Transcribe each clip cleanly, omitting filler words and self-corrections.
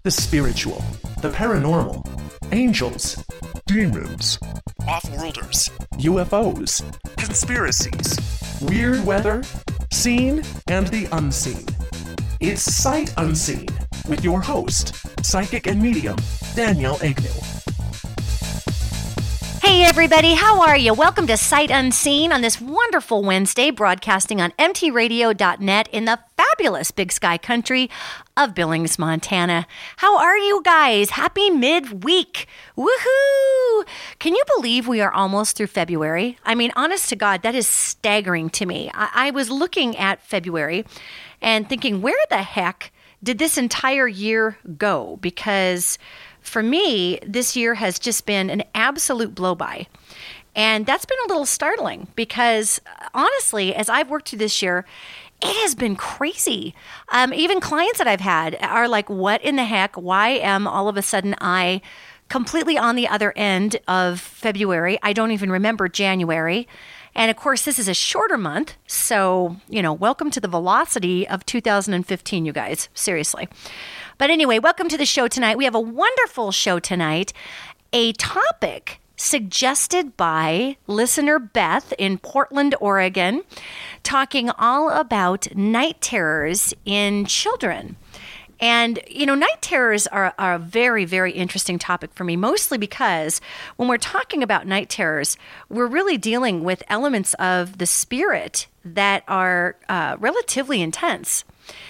the spiritual, the paranormal, angels, demons, off-worlders, UFOs, conspiracies, weird weather, seen and the unseen. It's Sight Unseen with your host, psychic and medium, Danielle Agnew. Hey everybody, how are you? Welcome to Sight Unseen on this wonderful Wednesday, broadcasting on mtradio.net in the fabulous Big Sky country of Billings, Montana. How are you guys? Happy midweek. Woohoo! Can you believe we are almost through February? I mean, honest to God, that is staggering to me. I was looking at February and thinking, where the heck did this entire year go? Because for me, this year has just been an absolute blow-by. And that's been a little startling because, honestly, as I've worked through this year, it has been crazy. Even clients that I've had are like, what in the heck? Why am all of a sudden I completely on the other end of February? I don't even remember January. And of course, this is a shorter month. So, welcome to the velocity of 2015, you guys. Seriously. But anyway, welcome to the show tonight. We have a wonderful show tonight. A topic suggested by listener Beth in Portland, Oregon, talking all about night terrors in children. And, night terrors are a very, very interesting topic for me, mostly because when we're talking about night terrors, we're really dealing with elements of the spirit that are relatively intense.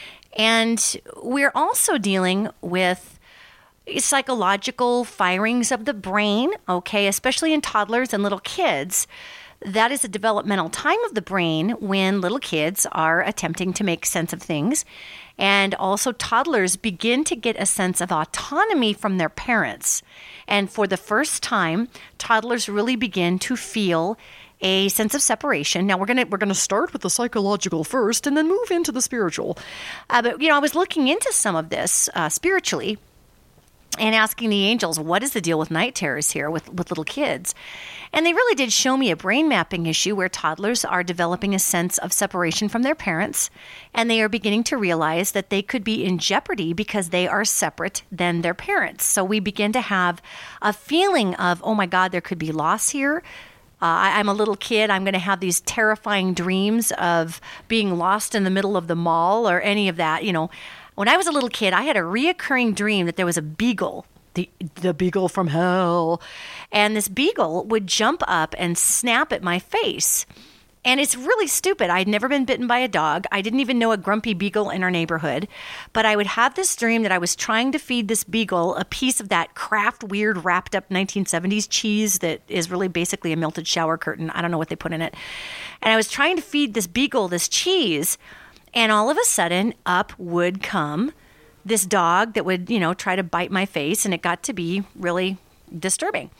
And we're also dealing with psychological firings of the brain, okay, especially in toddlers and little kids. That is a developmental time of the brain when little kids are attempting to make sense of things. And also toddlers begin to get a sense of autonomy from their parents. And for the first time, toddlers really begin to feel a sense of separation. Now, we're gonna start with the psychological first and then move into the spiritual. But I was looking into some of this spiritually and asking the angels, what is the deal with night terrors here with little kids? And they really did show me a brain mapping issue where toddlers are developing a sense of separation from their parents, and they are beginning to realize that they could be in jeopardy because they are separate than their parents. So we begin to have a feeling of, oh my God, there could be loss here. I'm a little kid. I'm going to have these terrifying dreams of being lost in the middle of the mall or any of that. When I was a little kid, I had a reoccurring dream that there was a beagle, the beagle from hell. And this beagle would jump up and snap at my face. And it's really stupid. I'd never been bitten by a dog. I didn't even know a grumpy beagle in our neighborhood. But I would have this dream that I was trying to feed this beagle a piece of that Kraft weird wrapped up 1970s cheese that is really basically a melted shower curtain. I don't know what they put in it. And I was trying to feed this beagle this cheese. And all of a sudden, up would come this dog that would, try to bite my face. And it got to be really disturbing.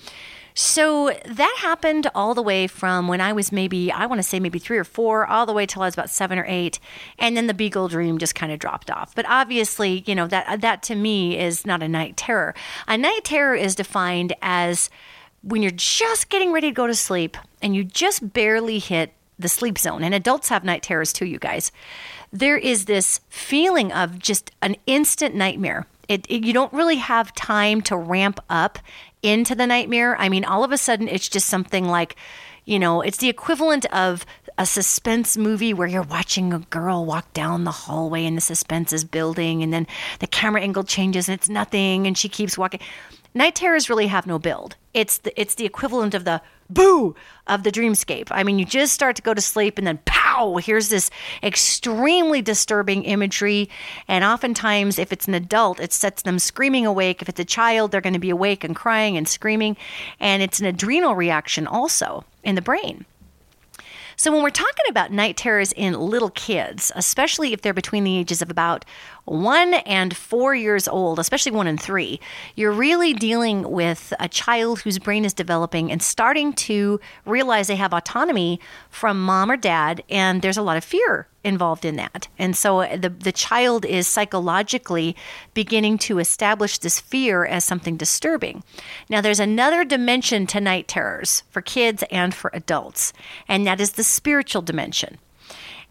So that happened all the way from when I was maybe 3 or 4, all the way till I was about 7 or 8. And then the beagle dream just kind of dropped off. But obviously, that to me is not a night terror. A night terror is defined as when you're just getting ready to go to sleep and you just barely hit the sleep zone. And adults have night terrors too, you guys. There is this feeling of just an instant nightmare. You don't really have time to ramp up into the nightmare. I mean, all of a sudden, it's just something like, it's the equivalent of a suspense movie where you're watching a girl walk down the hallway and the suspense is building and then the camera angle changes and it's nothing and she keeps walking. Night terrors really have no build. It's the equivalent of the boo of the dreamscape. I mean, you just start to go to sleep and then pow, here's this extremely disturbing imagery. And oftentimes, if it's an adult, it sets them screaming awake. If it's a child, they're going to be awake and crying and screaming. And it's an adrenal reaction also in the brain. So when we're talking about night terrors in little kids, especially if they're between the ages of about 1 and 4 years old, especially 1 and 3, you're really dealing with a child whose brain is developing and starting to realize they have autonomy from mom or dad, and there's a lot of fear involved in that. And so the child is psychologically beginning to establish this fear as something disturbing. Now, there's another dimension to night terrors for kids and for adults, and that is the spiritual dimension.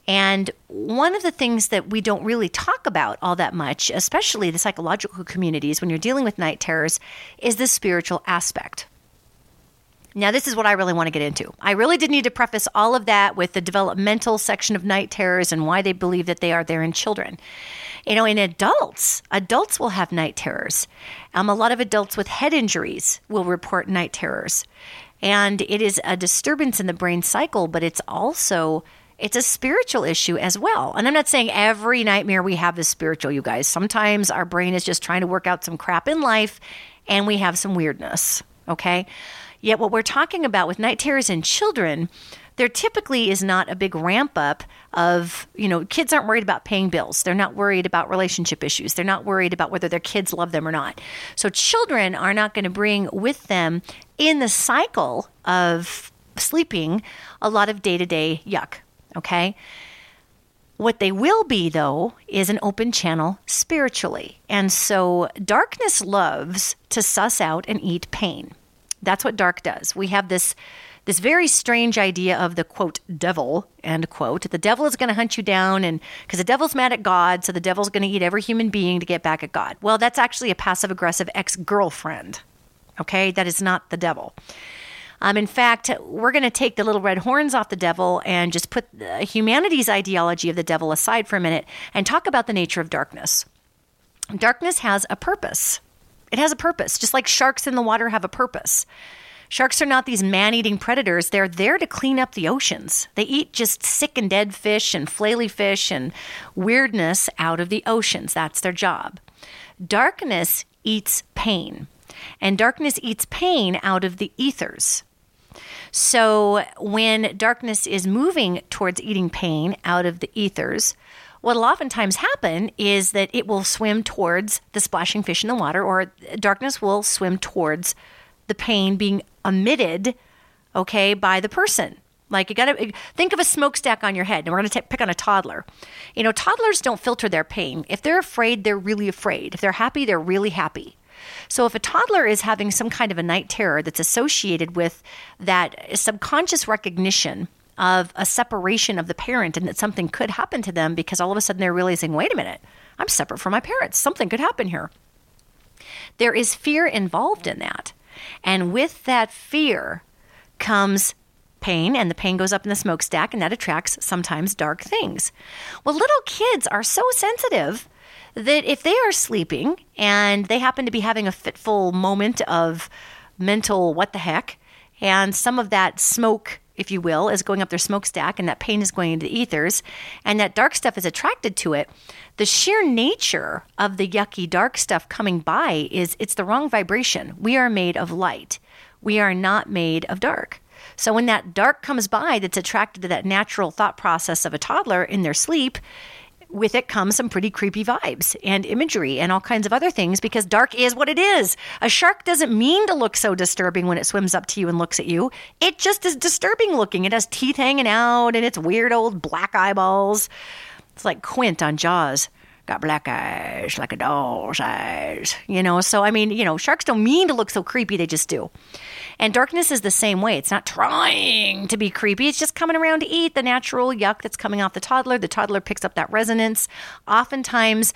And one of the things that we don't really talk about all that much, especially the psychological communities when you're dealing with night terrors, is the spiritual aspect. Now, this is what I really want to get into. I really did need to preface all of that with the developmental section of night terrors and why they believe that they are there in children. In adults will have night terrors. A lot of adults with head injuries will report night terrors. And it is a disturbance in the brain cycle, but it's a spiritual issue as well. And I'm not saying every nightmare we have is spiritual, you guys. Sometimes our brain is just trying to work out some crap in life and we have some weirdness, okay? Yet what we're talking about with night terrors in children, there typically is not a big ramp up of, kids aren't worried about paying bills. They're not worried about relationship issues. They're not worried about whether their kids love them or not. So children are not going to bring with them in the cycle of sleeping a lot of day-to-day yuck, okay? What they will be, though, is an open channel spiritually. And so darkness loves to suss out and eat pain. That's what dark does. We have this very strange idea of the, quote, devil, end quote. The devil is going to hunt you down, and because the devil's mad at God, so the devil's going to eat every human being to get back at God. Well, that's actually a passive-aggressive ex-girlfriend, okay? That is not the devil. In fact, we're going to take the little red horns off the devil and just put humanity's ideology of the devil aside for a minute and talk about the nature of darkness. Darkness has a purpose. It has a purpose, just like sharks in the water have a purpose. Sharks are not these man-eating predators. They're there to clean up the oceans. They eat just sick and dead fish and flaily fish and weirdness out of the oceans. That's their job. Darkness eats pain, and darkness eats pain out of the ethers. So when darkness is moving towards eating pain out of the ethers, what will oftentimes happen is that it will swim towards the splashing fish in the water, or darkness will swim towards the pain being emitted, okay, by the person. Like, you got to think of a smokestack on your head, and we're going to pick on a toddler. Toddlers don't filter their pain. If they're afraid, they're really afraid. If they're happy, they're really happy. So if a toddler is having some kind of a night terror that's associated with that subconscious recognition of a separation of the parent and that something could happen to them because all of a sudden they're realizing, wait a minute, I'm separate from my parents. Something could happen here. There is fear involved in that. And with that fear comes pain, and the pain goes up in the smokestack, and that attracts sometimes dark things. Well, little kids are so sensitive that if they are sleeping and they happen to be having a fitful moment of mental what the heck, and some of that smoke, if you will, is going up their smokestack, and that pain is going into the ethers, and that dark stuff is attracted to it, the sheer nature of the yucky dark stuff coming by it's the wrong vibration. We are made of light. We are not made of dark. So when that dark comes by that's attracted to that natural thought process of a toddler in their sleep, with it comes some pretty creepy vibes and imagery and all kinds of other things, because dark is what it is. A shark doesn't mean to look so disturbing when it swims up to you and looks at you. It just is disturbing looking. It has teeth hanging out and it's weird old black eyeballs. It's like Quint on Jaws. Got black eyes like a doll's eyes. So I mean, sharks don't mean to look so creepy. They just do. And darkness is the same way. It's not trying to be creepy. It's just coming around to eat the natural yuck that's coming off the toddler. The toddler picks up that resonance. Oftentimes,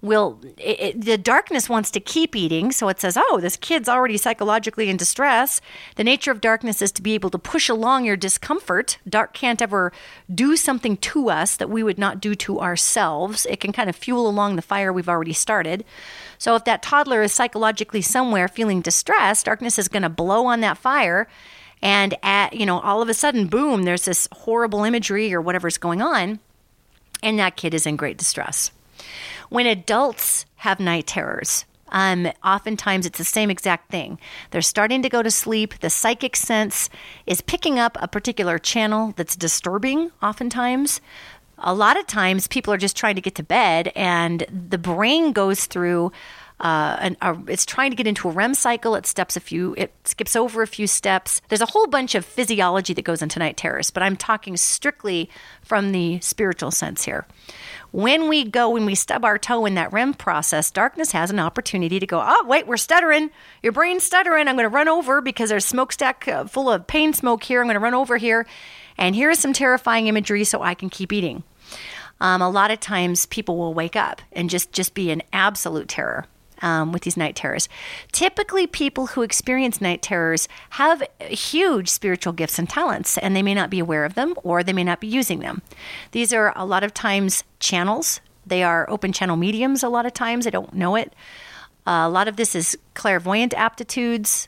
the darkness wants to keep eating. So it says, oh, this kid's already psychologically in distress. The nature of darkness is to be able to push along your discomfort. Dark can't ever do something to us that we would not do to ourselves. It can kind of fuel along the fire we've already started. So if that toddler is psychologically somewhere feeling distressed, darkness is going to blow on that fire. And all of a sudden, boom, there's this horrible imagery or whatever's going on. And that kid is in great distress. When adults have night terrors, oftentimes it's the same exact thing. They're starting to go to sleep. The psychic sense is picking up a particular channel that's disturbing oftentimes. A lot of times people are just trying to get to bed, and the brain goes through it's trying to get into a REM cycle. It skips over a few steps. There's a whole bunch of physiology that goes into night terrors, but I'm talking strictly from the spiritual sense here. When we stub our toe in that REM process, darkness has an opportunity to go, oh, wait, we're stuttering. Your brain's stuttering. I'm going to run over because there's a smokestack full of pain smoke here. I'm going to run over here. And here is some terrifying imagery so I can keep eating. A lot of times people will wake up and just be in absolute terror with these night terrors. Typically, people who experience night terrors have huge spiritual gifts and talents, and they may not be aware of them, or they may not be using them. These are a lot of times channels. They are open channel mediums a lot of times. They don't know it. A lot of this is clairvoyant aptitudes.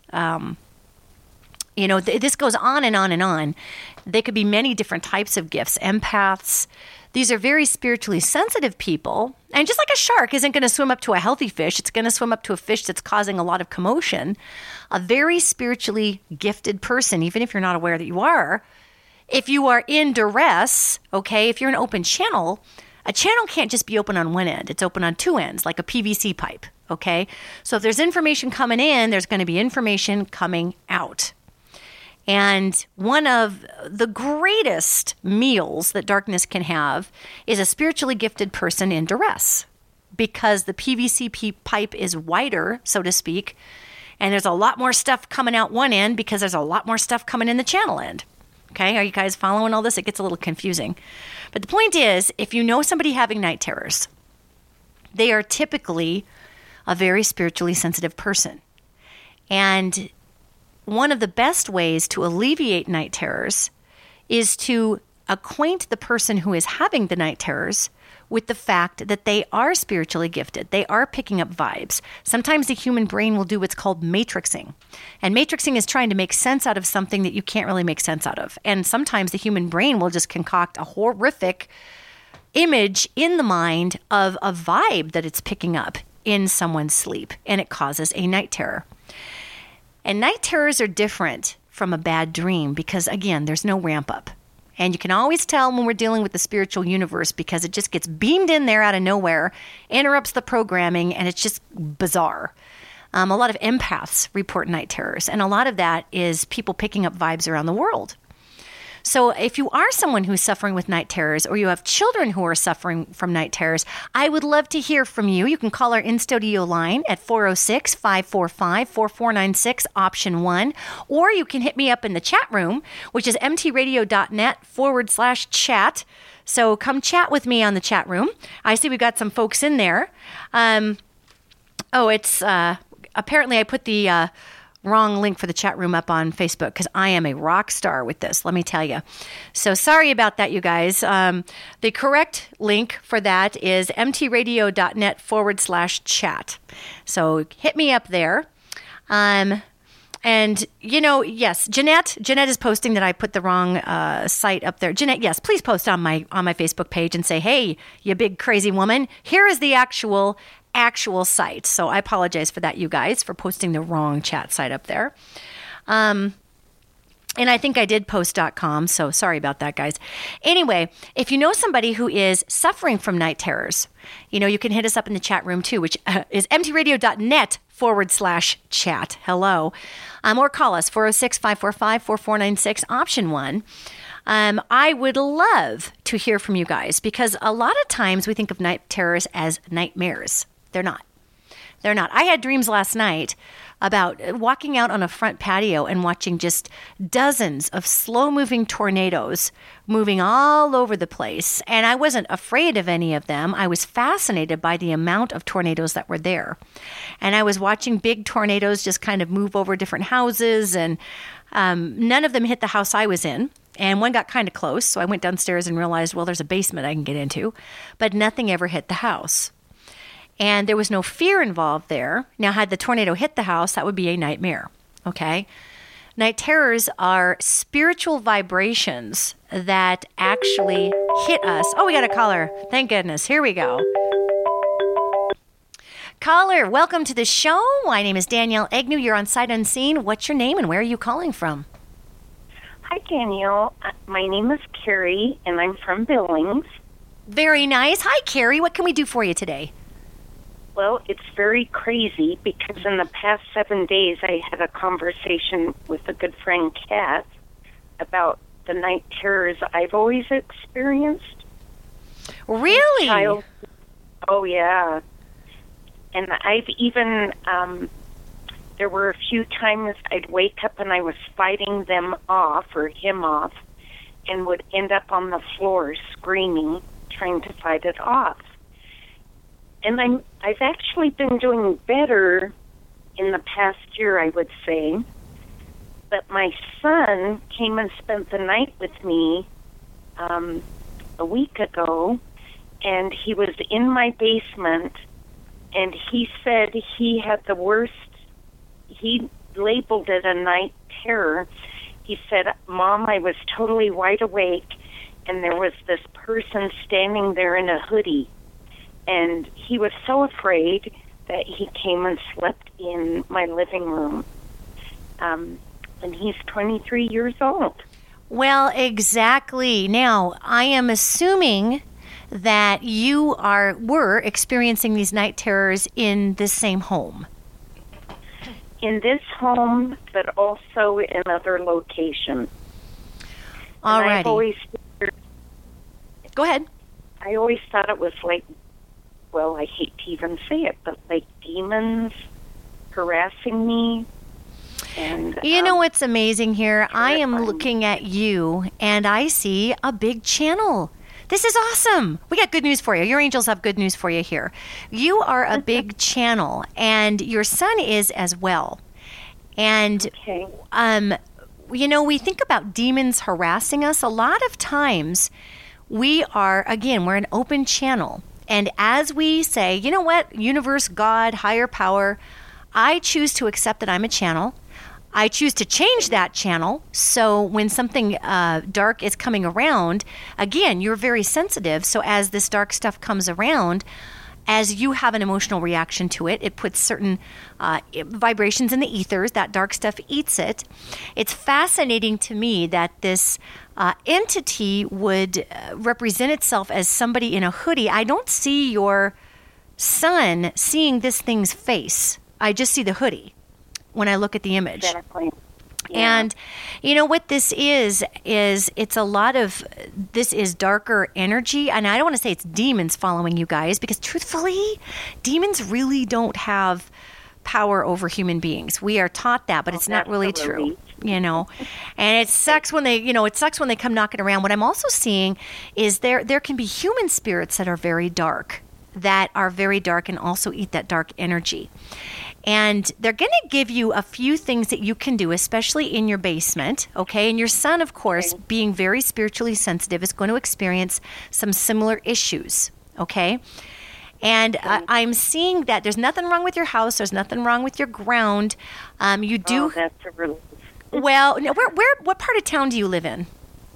This goes on and on and on. They could be many different types of gifts. Empaths. These are very spiritually sensitive people. And just like a shark isn't going to swim up to a healthy fish, it's going to swim up to a fish that's causing a lot of commotion. A very spiritually gifted person, even if you're not aware that you are, if you are in duress, okay, if you're an open channel, a channel can't just be open on one end. It's open on two ends, like a PVC pipe, okay? So if there's information coming in, there's going to be information coming out. And one of the greatest meals that darkness can have is a spiritually gifted person in duress, because the PVC pipe is wider, so to speak, and there's a lot more stuff coming out one end because there's a lot more stuff coming in the channel end. Okay, are you guys following all this? It gets a little confusing. But the point is, if you know somebody having night terrors, they are typically a very spiritually sensitive person. And one of the best ways to alleviate night terrors is to acquaint the person who is having the night terrors with the fact that they are spiritually gifted. They are picking up vibes. Sometimes the human brain will do what's called matrixing. And matrixing is trying to make sense out of something that you can't really make sense out of. And sometimes the human brain will just concoct a horrific image in the mind of a vibe that it's picking up in someone's sleep, and it causes a night terror. And night terrors are different from a bad dream because, again, there's no ramp up. And you can always tell when we're dealing with the spiritual universe because it just gets beamed in there out of nowhere, interrupts the programming, and it's just bizarre. A lot of empaths report night terrors, and a lot of that is people picking up vibes around the world. So if you are someone who's suffering with night terrors, or you have children who are suffering from night terrors, I would love to hear from you. You can call our in-studio line at 406-545-4496, option 1, or you can hit me up in the chat room, which is mtradio.net/chat. So come chat with me on the chat room. I see we've got some folks in there. Apparently I put the wrong link for the chat room up on Facebook because I am a rock star with this, let me tell you. So sorry about that, you guys. The correct link for that is mtradio.net/chat. So hit me up there. And, yes, Jeanette is posting that I put the wrong site up there. Jeanette, yes, please post on my Facebook page and say, hey, you big crazy woman, here is the actual site. So I apologize for that, you guys, for posting the wrong chat site up there. And I think I did post.com, so sorry about that, guys. Anyway, if you know somebody who is suffering from night terrors, you can hit us up in the chat room too, which is mtradio.net/chat. Hello. Or call us, 406-545-4496, option 1. I would love to hear from you guys because a lot of times we think of night terrors as nightmares. They're not. I had dreams last night about walking out on a front patio and watching just dozens of slow-moving tornadoes moving all over the place. And I wasn't afraid of any of them. I was fascinated by the amount of tornadoes that were there. And I was watching big tornadoes just kind of move over different houses, and none of them hit the house I was in. And one got kind of close, so I went downstairs and realized, well, there's a basement I can get into. But nothing ever hit the house. And there was no fear involved there. Now, had the tornado hit the house, that would be a nightmare, okay? Night terrors are spiritual vibrations that actually hit us. Oh, we got a caller. Thank goodness. Here we go. Caller, welcome to the show. My name is Danielle Agnew. You're on Sight Unseen. What's your name and where are you calling from? Hi, Danielle. My name is Carrie, and I'm from Billings. Very nice. Hi, Carrie. What can we do for you today? Well, it's very crazy because in the past 7 days I had a conversation with a good friend, Kat, about the night terrors I've always experienced. Really? Oh, yeah. And I've even, there were a few times I'd wake up and I was fighting them off or him off and would end up on the floor screaming trying to fight it off. And I've actually been doing better in the past year, I would say. But my son came and spent the night with me a week ago, and he was in my basement, and he said he had the worst, he labeled it a night terror. He said, Mom, I was totally wide awake, and there was this person standing there in a hoodie. And he was so afraid that he came and slept in my living room. And he's 23 years old. Well, exactly. Now, I am assuming that you were experiencing these night terrors in this same home. In this home, but also in other locations. All right. Go ahead. I always thought it was like, well, I hate to even say it, but like demons harassing me. And you know what's amazing here? I am looking at you, and I see a big channel. This is awesome. We got good news for you. Your angels have good news for you here. You are a big channel, and your son is as well. And, okay. You know, we think about demons harassing us. A lot of times we're an open channel. And as we say, you know what, universe, God, higher power, I choose to accept that I'm a channel. I choose to change that channel. So when something dark is coming around, again, you're very sensitive. So as this dark stuff comes around, as you have an emotional reaction to it, it puts certain vibrations in the ethers. That dark stuff eats it. It's fascinating to me that this entity would represent itself as somebody in a hoodie. I don't see your son seeing this thing's face. I just see the hoodie when I look at the image. Exactly. Yeah. And you know what this is it's a lot of, this is darker energy. And I don't want to say it's demons following you guys, because truthfully, demons really don't have power over human beings. We are taught that, but it's not really true, you know. And it sucks when they, come knocking around. What I'm also seeing is there can be human spirits that are very dark and also eat that dark energy. And they're going to give you a few things that you can do, especially in your basement, okay? And your son, of course, being very spiritually sensitive, is going to experience some similar issues, okay? And I'm seeing that there's nothing wrong with your house. There's nothing wrong with your ground. You do. Oh, that's a relief. Well, what part of town do you live in?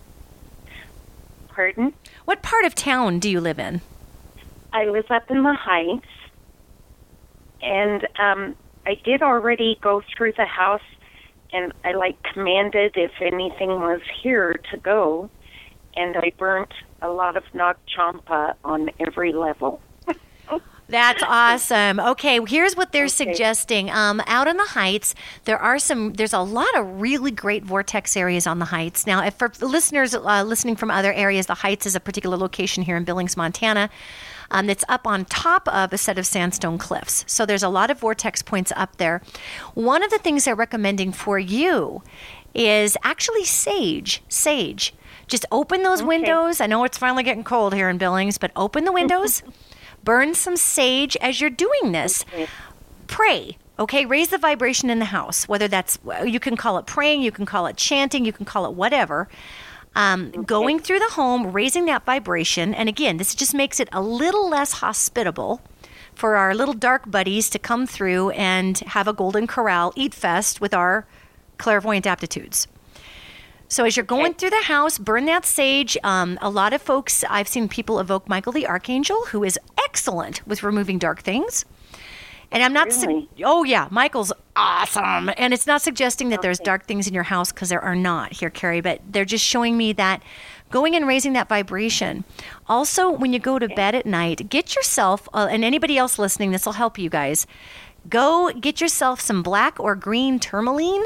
Pardon? What part of town do you live in? I live up in the Heights. And I did already go through the house, and I commanded if anything was here to go, and I burnt a lot of Nag Champa on every level. That's awesome. Okay, here's what they're suggesting. Out on the Heights, there's a lot of really great vortex areas on the Heights. Now, if for listeners listening from other areas, the Heights is a particular location here in Billings, Montana. That's up on top of a set of sandstone cliffs. So there's a lot of vortex points up there. One of the things they're recommending for you is actually sage. Sage. Just open those windows. I know it's finally getting cold here in Billings, but open the windows. Burn some sage as you're doing this. Pray. Okay, raise the vibration in the house, whether that's, you can call it praying, you can call it chanting, you can call it whatever. Going through the home, raising that vibration. And again, this just makes it a little less hospitable for our little dark buddies to come through and have a golden corral eat fest with our clairvoyant aptitudes. So as you're going through the house, burn that sage. A lot of folks, I've seen people evoke Michael the Archangel, who is excellent with removing dark things. And I'm not, Michael's awesome. And it's not suggesting that there's dark things in your house, because there are not here, Carrie, but they're just showing me that going and raising that vibration. Also, when you go to bed at night, get yourself, and anybody else listening, this will help you guys, go get yourself some black or green tourmaline.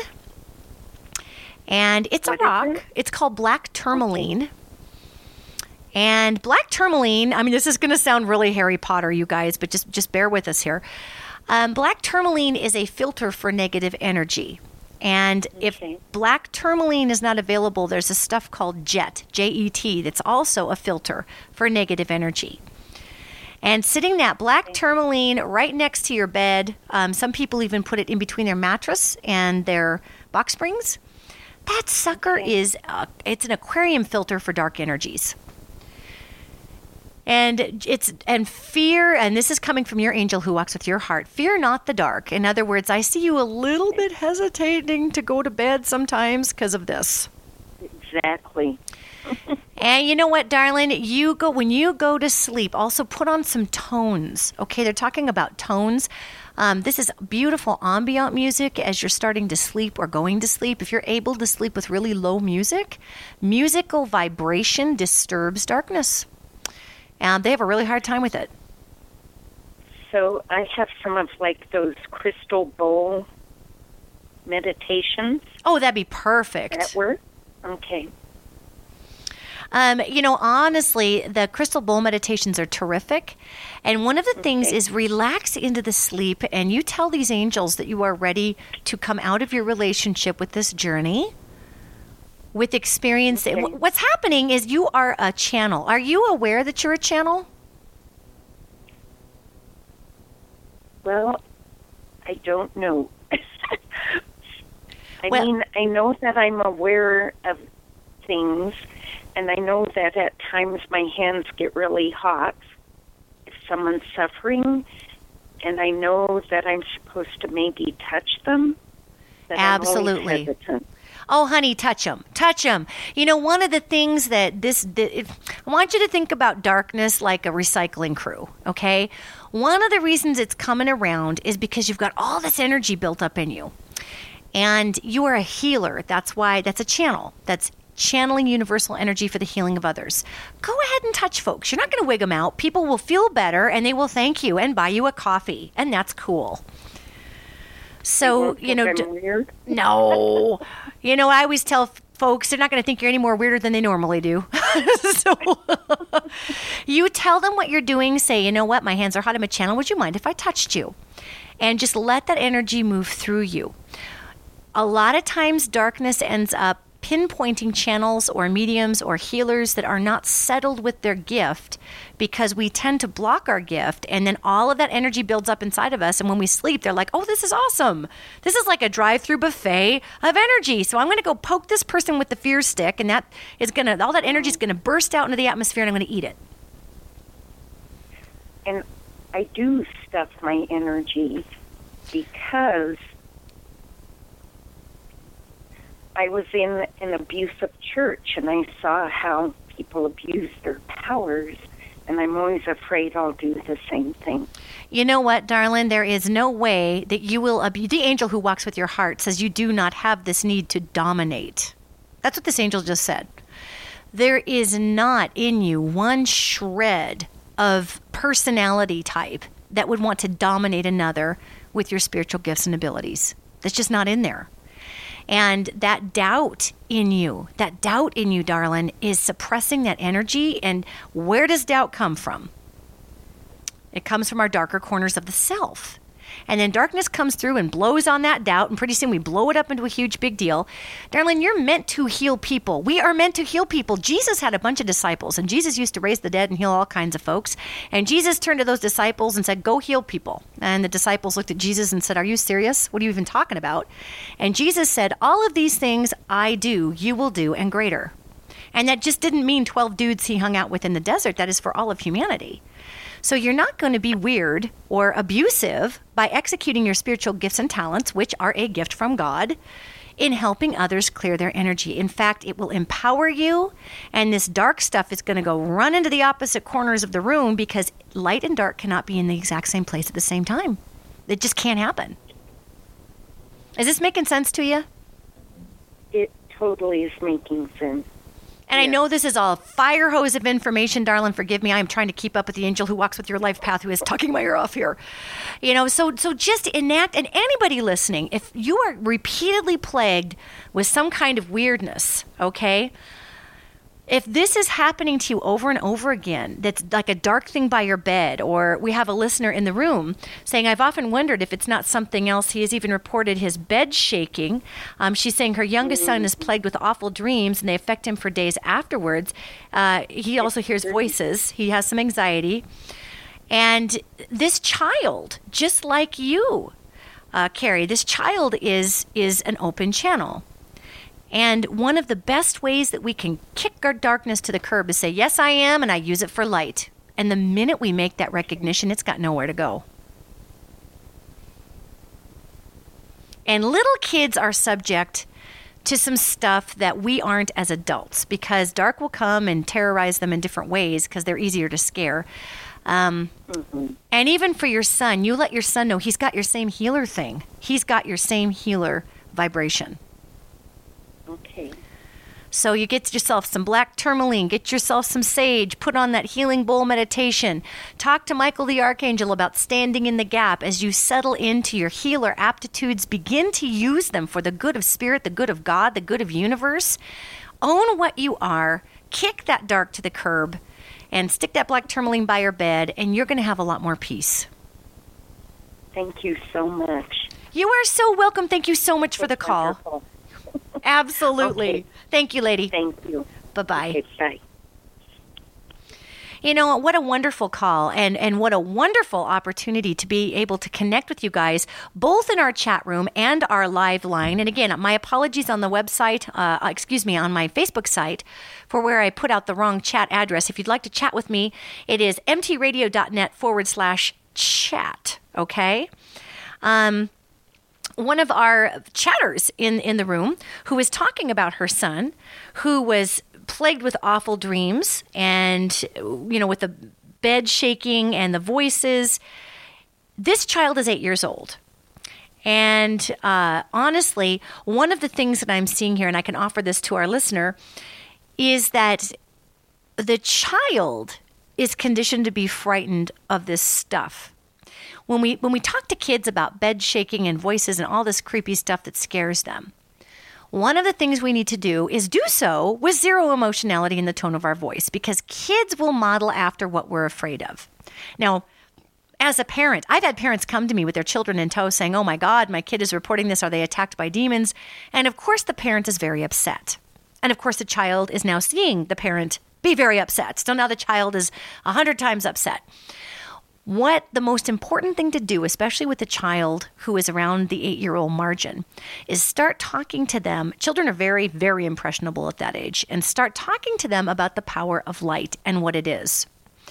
And it's a rock. It's called black tourmaline. And black tourmaline, I mean, this is going to sound really Harry Potter, you guys, but just bear with us here. Black tourmaline is a filter for negative energy. And if black tourmaline is not available, there's a stuff called Jet, Jet, that's also a filter for negative energy. And sitting that black tourmaline right next to your bed, some people even put it in between their mattress and their box springs. That sucker is, it's an aquarium filter for dark energies. And fear, and this is coming from your angel who walks with your heart, fear not the dark. In other words, I see you a little bit hesitating to go to bed sometimes because of this. Exactly. And you know what, darling? When you go to sleep, also put on some tones. Okay, they're talking about tones. This is beautiful ambient music as you're starting to sleep or going to sleep. If you're able to sleep with really low music, musical vibration disturbs darkness. And they have a really hard time with it. So I have some of like those crystal bowl meditations. Oh, that'd be perfect. That work? Okay. Honestly, the crystal bowl meditations are terrific. And one of the things is relax into the sleep, and you tell these angels that you are ready to come out of your relationship with this journey with experience. Okay. What's happening is you are a channel. Are you aware that you're a channel? Well, I don't know. I know that I'm aware of things, and I know that at times my hands get really hot if someone's suffering, and I know that I'm supposed to maybe touch them. Absolutely. I'm always hesitant. Oh, honey, touch them. Touch them. One of the things I want you to think about darkness like a recycling crew, okay? One of the reasons it's coming around is because you've got all this energy built up in you. And you are a healer. That's why that's a channel. That's channeling universal energy for the healing of others. Go ahead and touch folks. You're not going to wig them out. People will feel better, and they will thank you and buy you a coffee. And that's cool. So, weird? No. I always tell folks they're not going to think you're any more weirder than they normally do. So you tell them what you're doing. Say, you know what? My hands are hot. I'm a channel. Would you mind if I touched you? And just let that energy move through you. A lot of times darkness ends up pinpointing channels or mediums or healers that are not settled with their gift, because we tend to block our gift, and then all of that energy builds up inside of us, and when we sleep they're like, oh, this is awesome, this is like a drive-through buffet of energy, so I'm going to go poke this person with the fear stick, and all that energy is going to burst out into the atmosphere, and I'm going to eat it. And I do stuff my energy because I was in an abusive church, and I saw how people abuse their powers, and I'm always afraid I'll do the same thing. You know what, darling? There is no way that you will abuse. The angel who walks with your heart says you do not have this need to dominate. That's what this angel just said. There is not in you one shred of personality type that would want to dominate another with your spiritual gifts and abilities. That's just not in there. And that doubt in you, darling, is suppressing that energy. And where does doubt come from? It comes from our darker corners of the self. And then darkness comes through and blows on that doubt, and pretty soon we blow it up into a huge big deal. Darling, you're meant to heal people. We are meant to heal people. Jesus had a bunch of disciples, and Jesus used to raise the dead and heal all kinds of folks. And Jesus turned to those disciples and said, go heal people. And the disciples looked at Jesus and said, are you serious? What are you even talking about? And Jesus said, all of these things I do, you will do, and greater. And that just didn't mean 12 dudes he hung out with in the desert. That is for all of humanity. So you're not going to be weird or abusive by executing your spiritual gifts and talents, which are a gift from God, in helping others clear their energy. In fact, it will empower you, and this dark stuff is going to go run into the opposite corners of the room, because light and dark cannot be in the exact same place at the same time. It just can't happen. Is this making sense to you? It totally is making sense. And I know this is a fire hose of information, darling. Forgive me. I am trying to keep up with the angel who walks with your life path, who is tucking my ear off here. So just enact, and anybody listening, if you are repeatedly plagued with some kind of weirdness, okay, If this is happening to you over and over again, that's like a dark thing by your bed, or we have a listener in the room saying, I've often wondered if it's not something else. He has even reported his bed shaking. She's saying her youngest son is plagued with awful dreams, and they affect him for days afterwards. He also hears voices. He has some anxiety. And this child, just like you, Carrie, this child is an open channel. And one of the best ways that we can kick our darkness to the curb is say, yes, I am, and I use it for light. And the minute we make that recognition, it's got nowhere to go. And little kids are subject to some stuff that we aren't as adults, because dark will come and terrorize them in different ways because they're easier to scare. And even for your son, you let your son know he's got your same healer thing. He's got your same healer vibration. Okay. So you get yourself some black tourmaline, get yourself some sage, put on that healing bowl meditation. Talk to Michael the Archangel about standing in the gap as you settle into your healer aptitudes. Begin to use them for the good of spirit, the good of God, the good of universe. Own what you are, kick that dark to the curb, and stick that black tourmaline by your bed, and you're going to have a lot more peace. Thank you so much. You are so welcome. Thank you so much for the call. Wonderful. Absolutely. Okay. Thank you, lady. Thank you. Bye-bye. Okay, bye. You know, what a wonderful call, and what a wonderful opportunity to be able to connect with you guys, both in our chat room and our live line. And again, my apologies on the website, on my Facebook site for where I put out the wrong chat address. If you'd like to chat with me, it is mtradio.net/chat, okay? One of our chatters in the room who was talking about her son who was plagued with awful dreams and, you know, with the bed shaking and the voices. This child is 8 years old. And honestly, one of the things that I'm seeing here, and I can offer this to our listener, is that the child is conditioned to be frightened of this stuff. When we talk to kids about bed shaking and voices and all this creepy stuff that scares them, one of the things we need to do is do so with zero emotionality in the tone of our voice, because kids will model after what we're afraid of. Now, as a parent, I've had parents come to me with their children in tow saying, oh my God, my kid is reporting this. Are they attacked by demons? And of course, the parent is very upset. And of course, the child is now seeing the parent be very upset. So now the child is 100 times upset. What the most important thing to do, especially with a child who is around the 8-year-old margin, is start talking to them. Children are very, very impressionable at that age, and start talking to them about the power of light and what it is.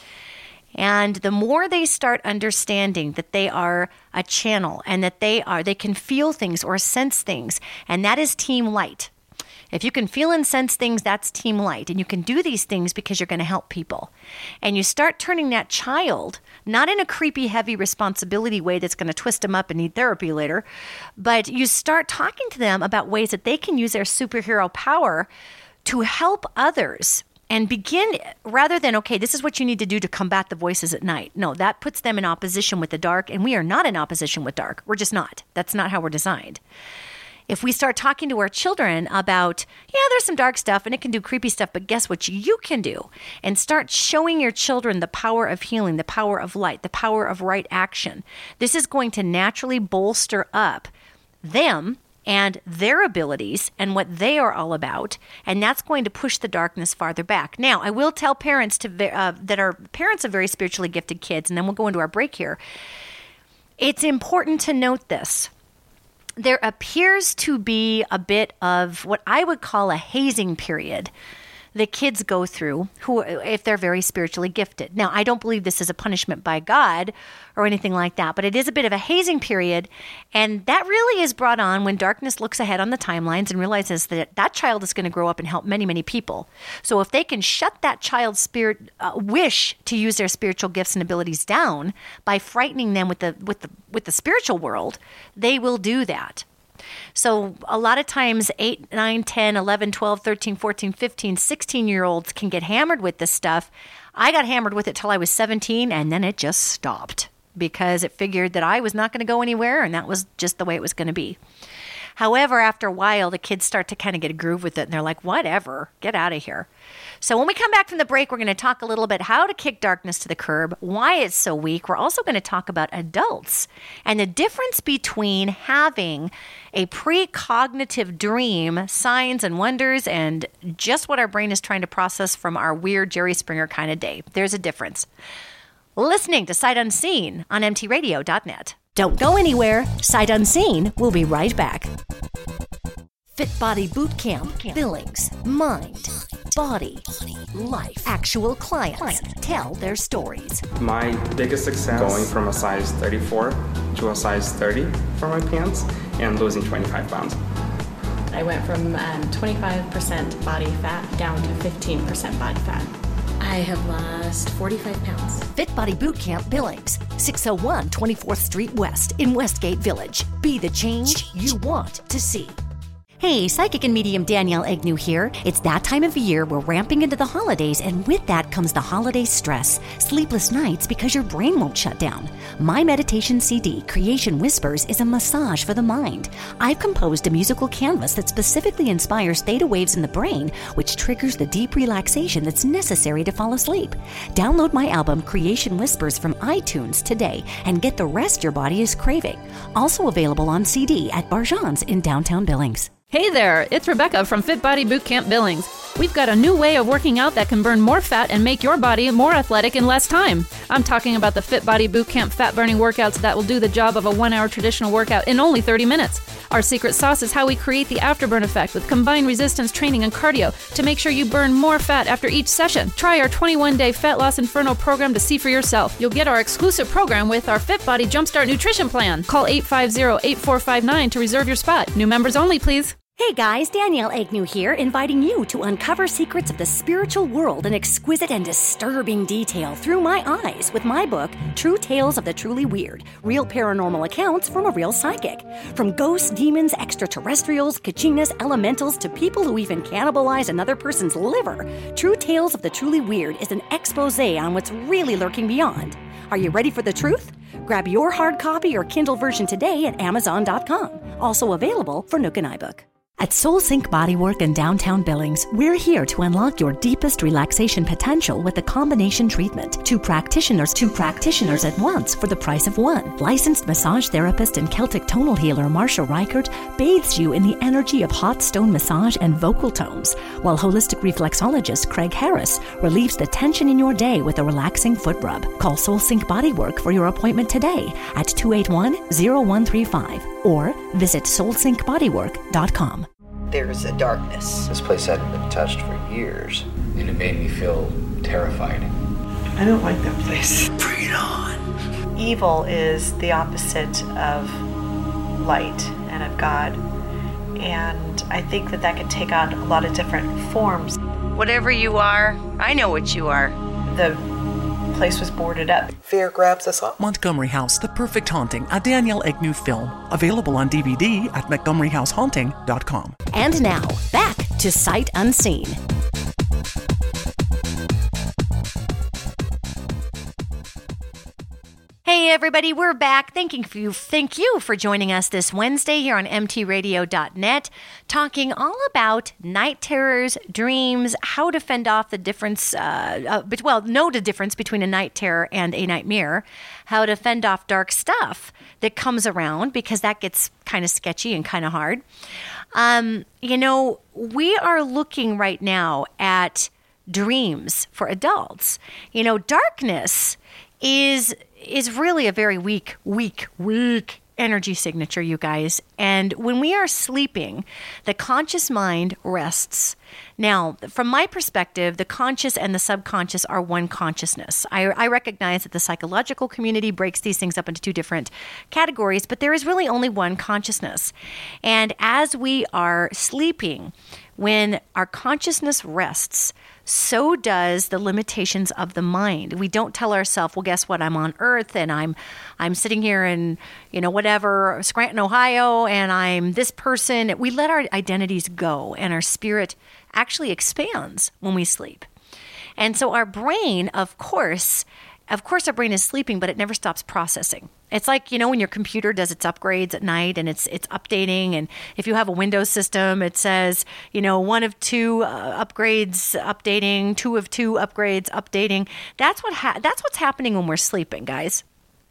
And the more they start understanding that they are a channel and that they can feel things or sense things, and that is team light. If you can feel and sense things, that's team light. And you can do these things because you're going to help people. And you start turning that child, not in a creepy, heavy responsibility way that's going to twist them up and need therapy later, but you start talking to them about ways that they can use their superhero power to help others. And begin, rather than, okay, this is what you need to do to combat the voices at night. No, that puts them in opposition with the dark, and we are not in opposition with dark. We're just not. That's not how we're designed. If we start talking to our children about, yeah, there's some dark stuff and it can do creepy stuff, but guess what you can do? And start showing your children the power of healing, the power of light, the power of right action. This is going to naturally bolster up them and their abilities and what they are all about, and that's going to push the darkness farther back. Now, I will tell parents that are parents of very spiritually gifted kids, and then we'll go into our break here. It's important to note this. There appears to be a bit of what I would call a hazing period that kids go through if they're very spiritually gifted. Now, I don't believe this is a punishment by God or anything like that, but it is a bit of a hazing period, and that really is brought on when darkness looks ahead on the timelines and realizes that that child is going to grow up and help many, many people. So if they can shut that child's spirit wish to use their spiritual gifts and abilities down by frightening them with the spiritual world, they will do that. So a lot of times 8, 9, 10, 11, 12, 13, 14, 15, 16-year-olds can get hammered with this stuff. I got hammered with it till I was 17, and then it just stopped because it figured that I was not going to go anywhere, and that was just the way it was going to be. However, after a while, the kids start to kind of get a groove with it, and they're like, whatever, get out of here. So when we come back from the break, we're going to talk a little bit how to kick darkness to the curb, why it's so weak. We're also going to talk about adults and the difference between having a precognitive dream, signs and wonders, and just what our brain is trying to process from our weird Jerry Springer kind of day. There's a difference. Listening to Sight Unseen on mtradio.net. Don't go anywhere. Sight Unseen will be right back. Fit Body Boot Camp, Billings, mind, body, life. Actual clients tell their stories. My biggest success going from a size 34 to a size 30 for my pants and losing 25 pounds. I went from 25% body fat down to 15% body fat. I have lost 45 pounds. Fit Body Boot Camp, Billings, 601 24th Street West in Westgate Village. Be the change you want to see. Hey, Psychic and Medium Danielle Agnew here. It's that time of year we're ramping into the holidays, and with that comes the holiday stress, sleepless nights because your brain won't shut down. My meditation CD, Creation Whispers, is a massage for the mind. I've composed a musical canvas that specifically inspires theta waves in the brain, which triggers the deep relaxation that's necessary to fall asleep. Download my album, Creation Whispers, from iTunes today and get the rest your body is craving. Also available on CD at Barjan's in downtown Billings. Hey there, it's Rebecca from Fit Body Boot Camp Billings. We've got a new way of working out that can burn more fat and make your body more athletic in less time. I'm talking about the Fit Body Boot Camp fat-burning workouts that will do the job of a 1-hour traditional workout in only 30 minutes. Our secret sauce is how we create the afterburn effect with combined resistance training and cardio to make sure you burn more fat after each session. Try our 21-day Fat Loss Inferno program to see for yourself. You'll get our exclusive program with our Fit Body Jumpstart Nutrition Plan. Call 850-8459 to reserve your spot. New members only, please. Hey guys, Danielle Agnew here, inviting you to uncover secrets of the spiritual world in exquisite and disturbing detail through my eyes with my book, True Tales of the Truly Weird, Real Paranormal Accounts from a Real Psychic. From ghosts, demons, extraterrestrials, kachinas, elementals, to people who even cannibalize another person's liver, True Tales of the Truly Weird is an expose on what's really lurking beyond. Are you ready for the truth? Grab your hard copy or Kindle version today at Amazon.com. Also available for Nook and iBook. At Soul Sync Bodywork in downtown Billings, we're here to unlock your deepest relaxation potential with a combination treatment. Two practitioners at once for the price of one. Licensed massage therapist and Celtic tonal healer Marsha Reichert bathes you in the energy of hot stone massage and vocal tones, while holistic reflexologist Craig Harris relieves the tension in your day with a relaxing foot rub. Call Soul Sync Bodywork for your appointment today at 281-0135 or visit soulsyncbodywork.com. There's a darkness. This place hadn't been touched for years, and it made me feel terrified. I don't like that place. Bring it on! Evil is the opposite of light and of God. And I think that can take on a lot of different forms. Whatever you are, I know what you are. The place was boarded up. Fear grabs us all. Montgomery House, The Perfect Haunting, a Danielle Agnew film. Available on DVD at montgomeryhousehaunting.com. And now, back to Sight Unseen. Hey everybody, we're back. Thank you for joining us this Wednesday here on mtradio.net, talking all about night terrors, dreams, how to fend off the difference, know the difference between a night terror and a nightmare, how to fend off dark stuff that comes around, because that gets kind of sketchy and kind of hard. We are looking right now at dreams for adults. Darkness is really a very weak energy signature, you guys. And when we are sleeping, the conscious mind rests. Now, from my perspective, the conscious and the subconscious are one consciousness. I recognize that the psychological community breaks these things up into two different categories, but there is really only one consciousness. And as we are sleeping, when our consciousness rests, so does the limitations of the mind. We don't tell ourselves, well, guess what? I'm on Earth and I'm sitting here in, Scranton, Ohio, and I'm this person. We let our identities go, and our spirit actually expands when we sleep. And so our brain, of course, of course, our brain is sleeping, but it never stops processing. It's like, when your computer does its upgrades at night and it's updating. And if you have a Windows system, it says, 1 of 2 upgrades updating, 2 of 2 upgrades updating. That's what's happening when we're sleeping, guys.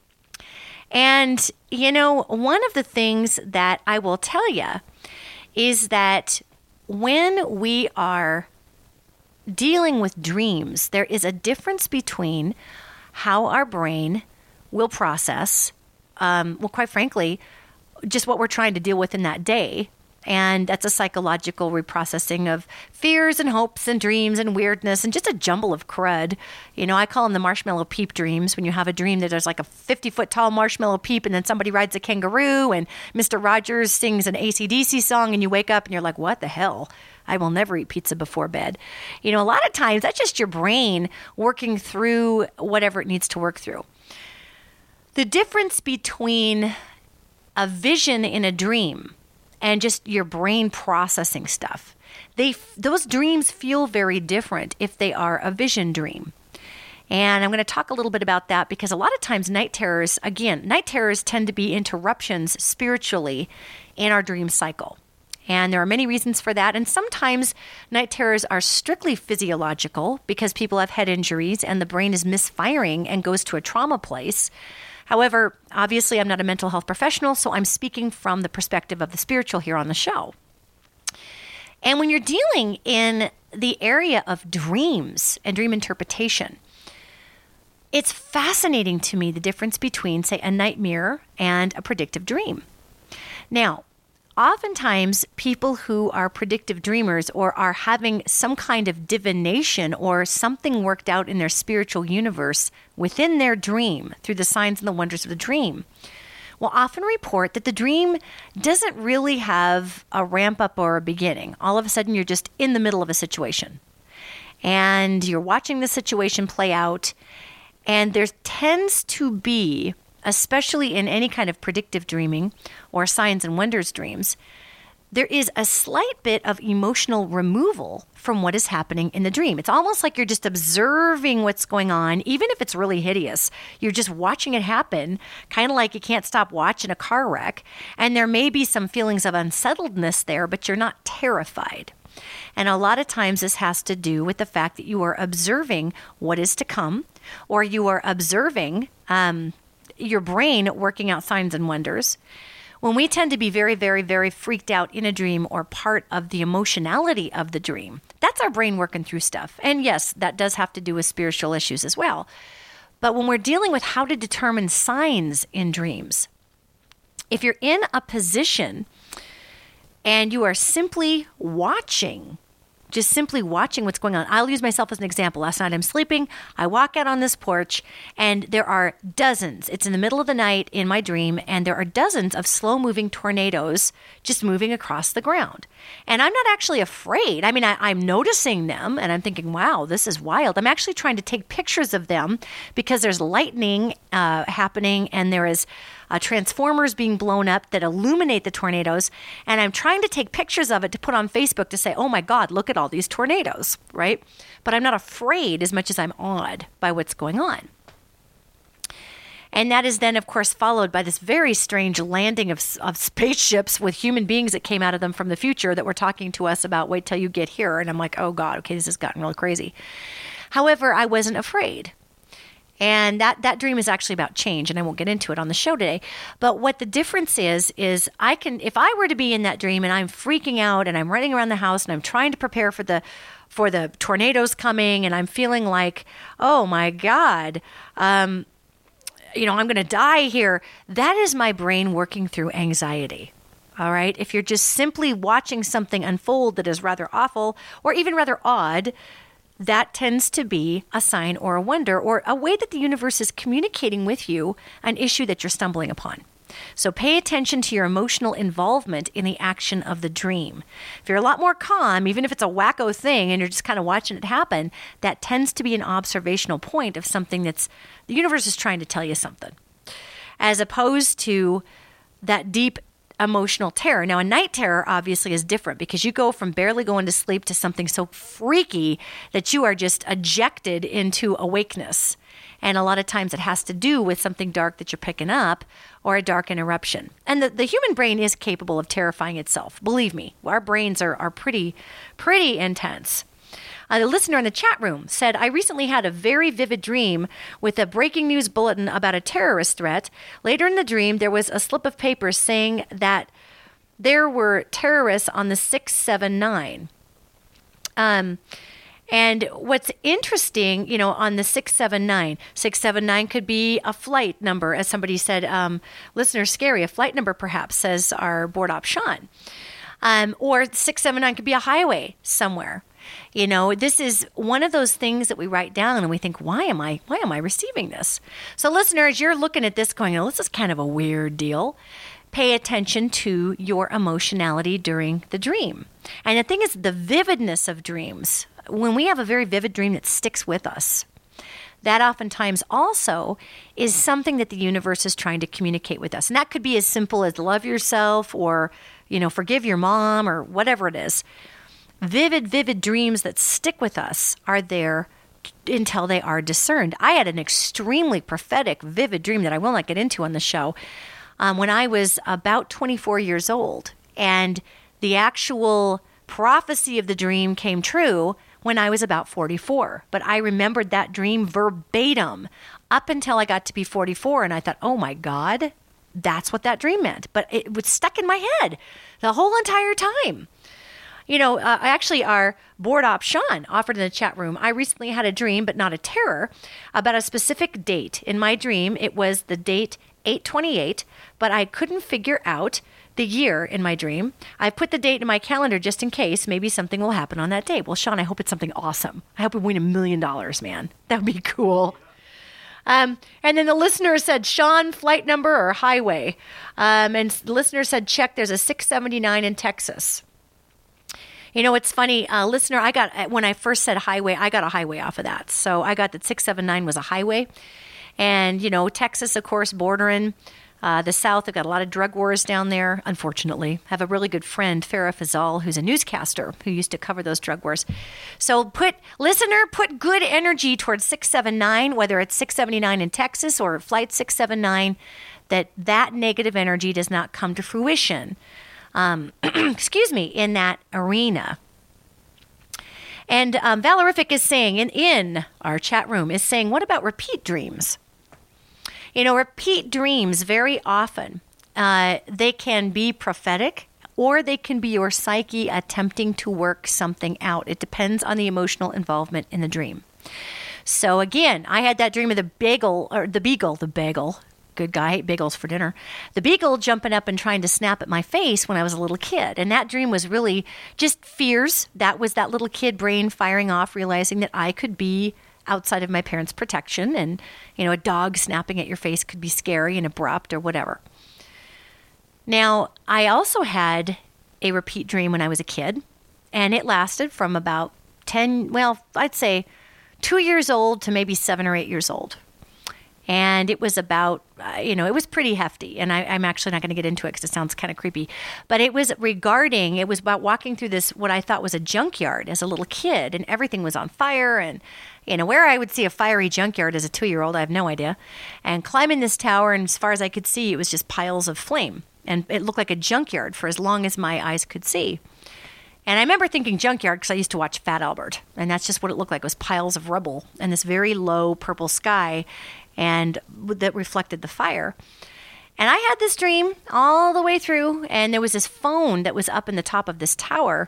And, one of the things that I will tell you is that when we are dealing with dreams, there is a difference between how our brain will process, quite frankly, just what we're trying to deal with in that day. And that's a psychological reprocessing of fears and hopes and dreams and weirdness and just a jumble of crud. I call them the marshmallow peep dreams, when you have a dream that there's like a 50-foot tall marshmallow peep and then somebody rides a kangaroo and Mr. Rogers sings an AC/DC song and you wake up and you're like, what the hell? I will never eat pizza before bed. A lot of times that's just your brain working through whatever it needs to work through. The difference between a vision in a dream and just your brain processing stuff, those dreams feel very different if they are a vision dream. And I'm going to talk a little bit about that because a lot of times night terrors tend to be interruptions spiritually in our dream cycle. And there are many reasons for that. And sometimes night terrors are strictly physiological because people have head injuries and the brain is misfiring and goes to a trauma place. However, obviously, I'm not a mental health professional, so I'm speaking from the perspective of the spiritual here on the show. And when you're dealing in the area of dreams and dream interpretation, it's fascinating to me the difference between, say, a nightmare and a predictive dream. Now, oftentimes, people who are predictive dreamers or are having some kind of divination or something worked out in their spiritual universe within their dream through the signs and the wonders of the dream will often report that the dream doesn't really have a ramp up or a beginning. All of a sudden, you're just in the middle of a situation and you're watching the situation play out, and there tends to be, especially in any kind of predictive dreaming or signs and wonders dreams, there is a slight bit of emotional removal from what is happening in the dream. It's almost like you're just observing what's going on, even if it's really hideous. You're just watching it happen, kind of like you can't stop watching a car wreck. And there may be some feelings of unsettledness there, but you're not terrified. And a lot of times this has to do with the fact that you are observing what is to come, or you are observing your brain working out signs and wonders. When we tend to be very, very, very freaked out in a dream or part of the emotionality of the dream, that's our brain working through stuff. And yes, that does have to do with spiritual issues as well. But when we're dealing with how to determine signs in dreams, if you're in a position and you are simply watching, just simply watching what's going on. I'll use myself as an example. Last night I'm sleeping. I walk out on this porch and there are dozens. It's in the middle of the night in my dream, and there are dozens of slow-moving tornadoes just moving across the ground. And I'm not actually afraid. I mean, I'm noticing them and I'm thinking, wow, this is wild. I'm actually trying to take pictures of them because there's lightning happening and there is transformers being blown up that illuminate the tornadoes. And I'm trying to take pictures of it to put on Facebook to say, oh my God, look at all these tornadoes, right? But I'm not afraid as much as I'm awed by what's going on. And that is then, of course, followed by this very strange landing of spaceships with human beings that came out of them from the future that were talking to us about, wait till you get here. And I'm like, oh God, okay, this has gotten really crazy. However, I wasn't afraid. And that dream is actually about change, and I won't get into it on the show today. But what the difference is I can, if I were to be in that dream and I'm freaking out and I'm running around the house and I'm trying to prepare for the tornadoes coming and I'm feeling like, oh my God, I'm going to die here. That is my brain working through anxiety. All right. If you're just simply watching something unfold that is rather awful or even rather odd, that tends to be a sign or a wonder or a way that the universe is communicating with you an issue that you're stumbling upon. So pay attention to your emotional involvement in the action of the dream. If you're a lot more calm, even if it's a wacko thing and you're just kind of watching it happen, that tends to be an observational point of something that's the universe is trying to tell you something. As opposed to that deep emotional terror. Now, a night terror obviously is different because you go from barely going to sleep to something so freaky that you are just ejected into awakeness. And a lot of times it has to do with something dark that you're picking up or a dark interruption. And the human brain is capable of terrifying itself. Believe me, our brains are pretty intense. The listener in the chat room said, I recently had a very vivid dream with a breaking news bulletin about a terrorist threat. Later in the dream, there was a slip of paper saying that there were terrorists on the 679. And what's interesting, on the 679 could be a flight number, as somebody said, listener scary, a flight number perhaps, says our board op Sean. Or 679 could be a highway somewhere. This is one of those things that we write down and we think, why am I receiving this? So listeners, you're looking at this going, this is kind of a weird deal. Pay attention to your emotionality during the dream. And the thing is, the vividness of dreams. When we have a very vivid dream that sticks with us, that oftentimes also is something that the universe is trying to communicate with us. And that could be as simple as love yourself or, forgive your mom or whatever it is. Vivid dreams that stick with us are there until they are discerned. I had an extremely prophetic, vivid dream that I will not get into on the show when I was about 24 years old. And the actual prophecy of the dream came true when I was about 44. But I remembered that dream verbatim up until I got to be 44. And I thought, oh my God, that's what that dream meant. But it was stuck in my head the whole entire time. Actually, our board op Sean offered in the chat room, I recently had a dream, but not a terror, about a specific date. In my dream, it was the date 8/28, but I couldn't figure out the year in my dream. I put the date in my calendar just in case. Maybe something will happen on that day. Well, Sean, I hope it's something awesome. I hope we win $1 million, man. That would be cool. And then the listener said, Sean, flight number or highway? And the listener said, check, there's a 679 in Texas. It's funny, listener, when I first said highway, I got a highway off of that. So I got that 679 was a highway. And, Texas, of course, bordering the South. They've got a lot of drug wars down there, unfortunately. I have a really good friend, Farah Fazal, who's a newscaster who used to cover those drug wars. So put good energy towards 679, whether it's 679 in Texas or flight 679, that negative energy does not come to fruition. In that arena. And Valorific is saying, in our chat room, is saying, what about repeat dreams? Repeat dreams very often, they can be prophetic or they can be your psyche attempting to work something out. It depends on the emotional involvement in the dream. So again, I had that dream of the beagle. Good guy, I ate bagels for dinner. The beagle jumping up and trying to snap at my face when I was a little kid. And that dream was really just fears. That was that little kid brain firing off, realizing that I could be outside of my parents' protection. And, a dog snapping at your face could be scary and abrupt or whatever. Now, I also had a repeat dream when I was a kid. And it lasted from about 2 years old to maybe 7 or 8 years old. And it was about, it was pretty hefty. And I'm actually not going to get into it because it sounds kind of creepy. But it was about walking through this, what I thought was a junkyard as a little kid. And everything was on fire. And, where I would see a fiery junkyard as a 2-year-old, I have no idea. And climbing this tower, and as far as I could see, it was just piles of flame. And it looked like a junkyard for as long as my eyes could see. And I remember thinking junkyard because I used to watch Fat Albert. And that's just what it looked like. It was piles of rubble and this very low purple sky. And that reflected the fire. And I had this dream all the way through, and there was this phone that was up in the top of this tower,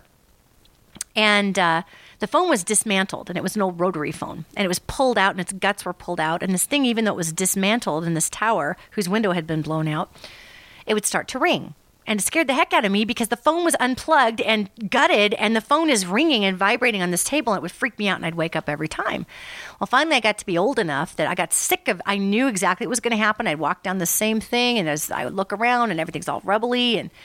and the phone was dismantled, and it was an old rotary phone, and it was pulled out, and its guts were pulled out, and this thing, even though it was dismantled in this tower, whose window had been blown out, it would start to ring. And it scared the heck out of me because the phone was unplugged and gutted, and the phone is ringing and vibrating on this table, and it would freak me out, and I'd wake up every time. Well, finally, I got to be old enough that I got sick of, I knew exactly what was going to happen. I'd walk down the same thing, and as I would look around, and everything's all rubbly, and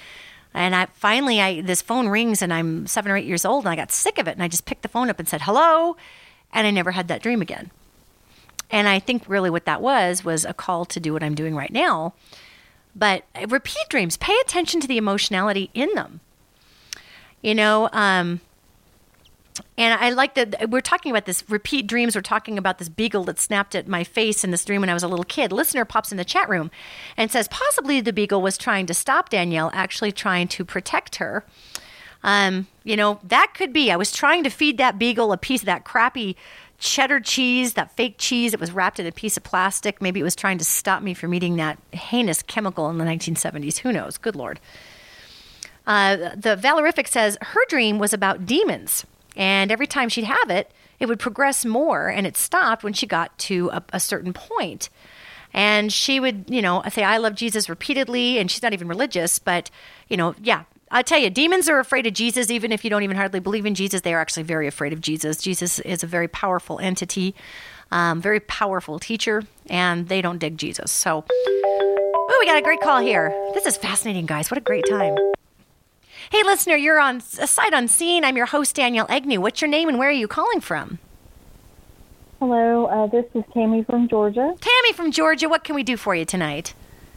this phone rings, and I'm 7 or 8 years old, and I got sick of it, and I just picked the phone up and said, hello, and I never had that dream again. And I think really what that was a call to do what I'm doing right now. But repeat dreams, pay attention to the emotionality in them. You know, and I like that we're talking about this repeat dreams. We're talking about this beagle that snapped at my face in this dream when I was a little kid. Listener pops in the chat room and says, possibly the beagle was trying to stop Danielle, actually trying to protect her. You know, that could be. I was trying to feed that beagle a piece of that crappy cheddar cheese, that fake cheese that was wrapped in a piece of plastic. Maybe it was trying to stop me from eating that heinous chemical in the 1970s. Who knows? Good Lord. The Valorific says her dream was about demons. And every time she'd have it, it would progress more. And it stopped when she got to a certain point. And she would, you know, say, I love Jesus repeatedly. And she's not even religious. But, you know, yeah. I'll tell you, demons are afraid of Jesus, even if you don't even hardly believe in Jesus. They are actually very afraid of Jesus. Jesus is a very powerful entity, very powerful teacher, and they don't dig Jesus. So, we got a great call here. This is fascinating, guys. What a great time. Hey, listener, you're on Sight Unseen. I'm your host, Danielle Agnew. What's your name and where are you calling from? Hello, this is Tammy from Georgia. Tammy from Georgia. What can we do for you tonight?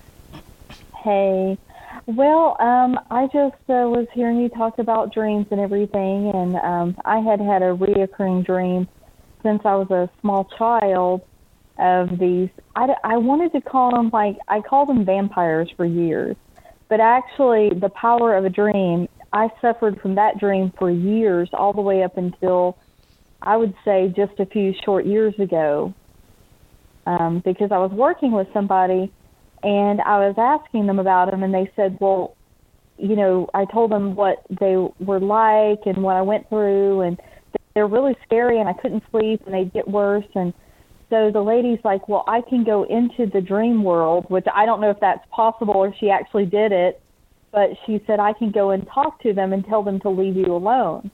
Hey. Well, I just was hearing you talk about dreams and everything, and I had a reoccurring dream since I was a small child of these. I wanted to call them, I called them vampires for years, but actually the power of a dream, I suffered from that dream for years, all the way up until, I would say, just a few short years ago, because I was working with somebody, and I was asking them about them, and they said, well, you know, I told them what they were like and what I went through, and they're really scary, and I couldn't sleep, and they'd get worse. And so the lady's like, well, I can go into the dream world, which I don't know if that's possible or she actually did it, but she said, I can go and talk to them and tell them to leave you alone.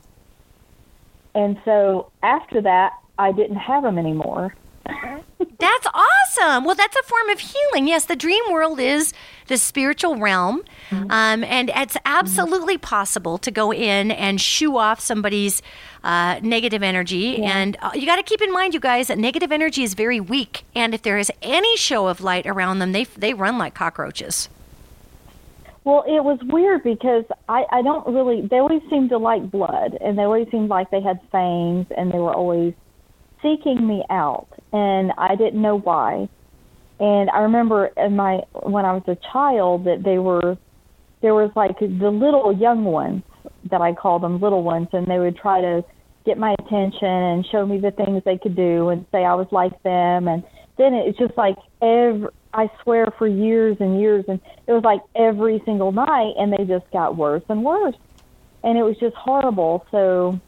And so after that, I didn't have them anymore. That's awesome. Well, that's a form of healing. Yes, the dream world is the spiritual realm, and it's absolutely possible to go in and shoo off somebody's negative energy. Yeah. And you got to keep in mind, you guys, that negative energy is very weak, and if there is any show of light around them, they run like cockroaches. Well, it was weird because I don't really, they always seemed to like blood, and they always seemed like they had fangs, and they were always seeking me out, and I didn't know why. And I remember when I was a child that there was like the little young ones that I called them little ones, and they would try to get my attention and show me the things they could do and say I was like them. And then it's just like I swear for years and years, and it was like every single night, and they just got worse and worse, and it was just horrible. So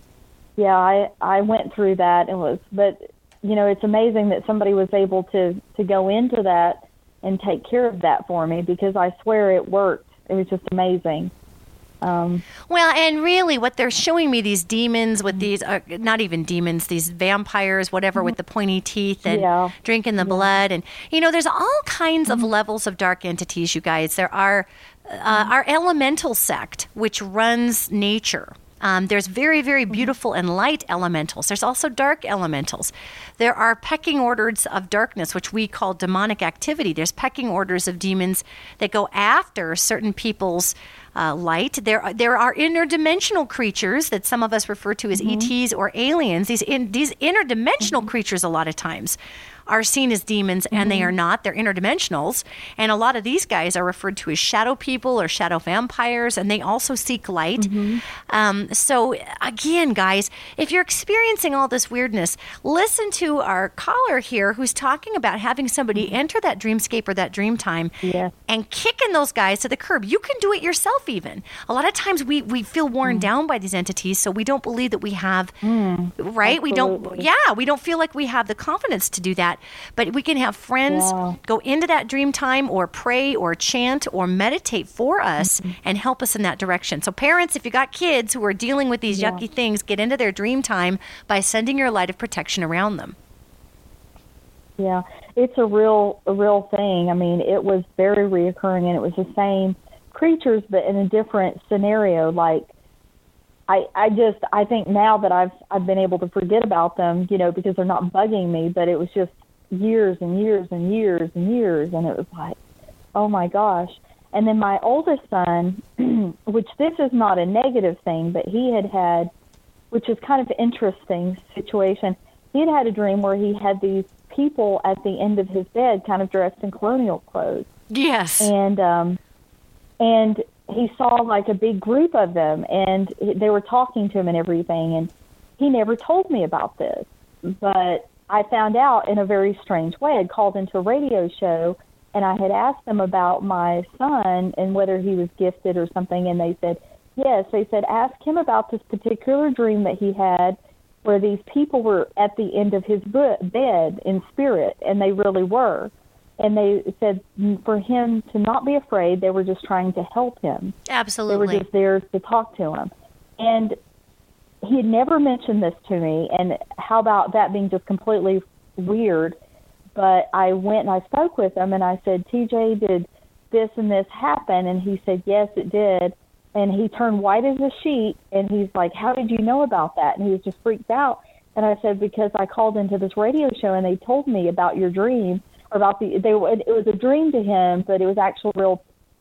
yeah, I went through that, but you know, it's amazing that somebody was able to go into that and take care of that for me, because I swear it worked. It was just amazing. Well, and really what they're showing me, these demons with these, not even demons, these vampires, whatever, with the pointy teeth and drinking the blood. And, you know, there's all kinds of levels of dark entities, you guys. There are our elemental sect, which runs nature. There's very, very beautiful and light elementals. There's also dark elementals. There are pecking orders of darkness, which we call demonic activity. There's pecking orders of demons that go after certain people's light. There are interdimensional creatures that some of us refer to as ETs or aliens. These interdimensional creatures a lot of times are seen as demons, and they are not. They're interdimensionals. And a lot of these guys are referred to as shadow people or shadow vampires, and they also seek light. So again, guys, if you're experiencing all this weirdness, listen to our caller here who's talking about having somebody enter that dreamscape or that dream time and kicking those guys to the curb. You can do it yourself even. A lot of times we feel worn down by these entities, so we don't believe that we have, right? We don't feel like we have the confidence to do that. But we can have friends go into that dream time or pray or chant or meditate for us and help us in that direction. So parents, if you got kids who are dealing with these yucky things, get into their dream time by sending your light of protection around them. Yeah, it's a real thing. I mean, it was very reoccurring, and it was the same creatures, but in a different scenario. Like, I think now that I've been able to forget about them, you know, because they're not bugging me, but it was just years and years and years and years, and it was like, oh my gosh. And then my oldest son, which this is not a negative thing, but he had, which is kind of an interesting situation, he had a dream where he had these people at the end of his bed kind of dressed in colonial clothes. Yes. And he saw like a big group of them, and they were talking to him and everything, and he never told me about this. But I found out in a very strange way. I'd called into a radio show, and I had asked them about my son and whether he was gifted or something, and they said, yes. They said, ask him about this particular dream that he had where these people were at the end of his bed in spirit, and they really were. And they said for him to not be afraid, they were just trying to help him. Absolutely. They were just there to talk to him. And he had never mentioned this to me, and how about that being just completely weird? But I went and I spoke with him, and I said, TJ, did this and this happen? And he said, yes, it did. And he turned white as a sheet, and he's like, how did you know about that? And he was just freaked out. And I said, because I called into this radio show, and they told me about your dream, or about it was a dream to him, but it was actual real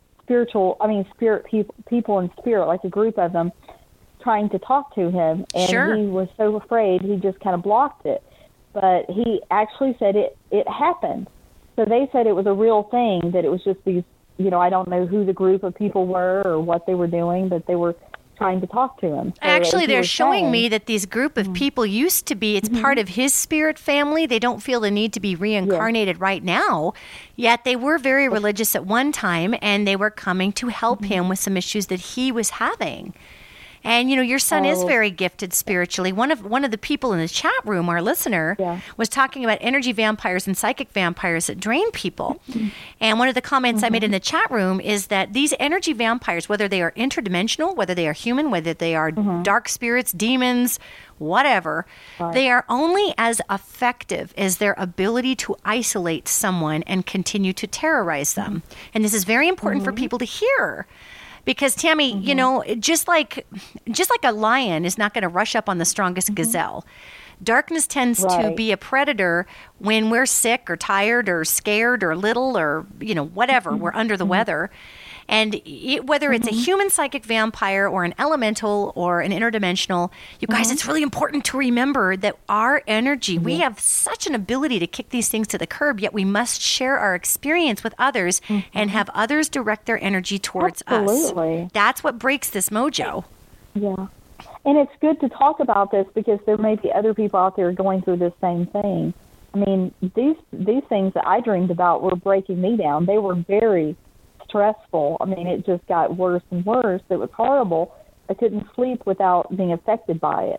spirit people in spirit, like a group of them trying to talk to him. And Sure. He was so afraid, he just kind of blocked it. But he actually said it happened. So they said it was a real thing, that it was just these, I don't know who the group of people were or what they were doing, but they were trying to talk to him. So actually, they're showing me that these group of people used to be, it's part of his spirit family. They don't feel the need to be reincarnated right now, yet they were very religious at one time, and they were coming to help him with some issues that he was having. And, your son is very gifted spiritually. One of the people in the chat room, our listener, was talking about energy vampires and psychic vampires that drain people. And one of the comments I made in the chat room is that these energy vampires, whether they are interdimensional, whether they are human, whether they are dark spirits, demons, whatever, they are only as effective as their ability to isolate someone and continue to terrorize them. And this is very important for people to hear. Because, Tammy, just like a lion is not going to rush up on the strongest gazelle, darkness tends to be a predator when we're sick or tired or scared or little or, whatever, we're under the weather. And whether it's a human psychic vampire or an elemental or an interdimensional, you guys, it's really important to remember that our energy, we have such an ability to kick these things to the curb, yet we must share our experience with others and have others direct their energy towards us. That's what breaks this mojo. Yeah. And it's good to talk about this because there may be other people out there going through the same thing. I mean, these things that I dreamed about were breaking me down. They were very stressful. I mean, it just got worse and worse. It was horrible. I couldn't sleep without being affected by it.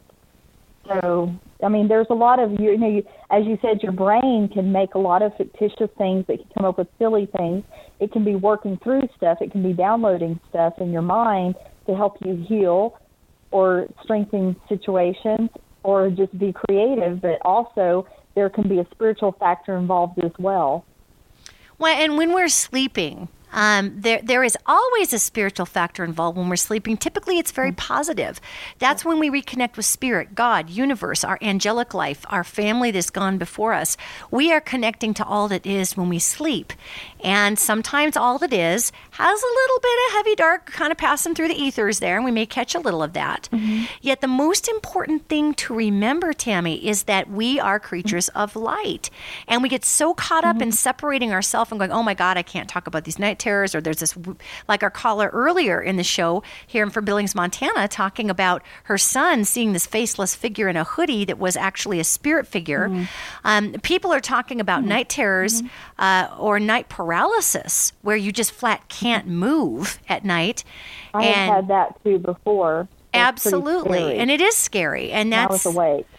So, I mean, there's a lot of, as you said, your brain can make a lot of fictitious things. It can come up with silly things. It can be working through stuff. It can be downloading stuff in your mind to help you heal or strengthen situations or just be creative. But also, there can be a spiritual factor involved as well. Well, and when we're sleeping, there is always a spiritual factor involved when we're sleeping. Typically, it's very positive. That's when we reconnect with spirit, God, universe, our angelic life, our family that's gone before us. We are connecting to all that is when we sleep. And sometimes all that is has a little bit of heavy dark kind of passing through the ethers there, and we may catch a little of that. Yet the most important thing to remember, Tammy, is that we are creatures of light. And we get so caught up in separating ourselves and going, oh my God, I can't talk about these night terrors, or there's this, like our caller earlier in the show here from Billings, Montana, talking about her son seeing this faceless figure in a hoodie that was actually a spirit figure. People are talking about night terrors or night paralysis, where you just flat can't move at night. I have had that too before. Absolutely. And it is scary. And that's, I was awake.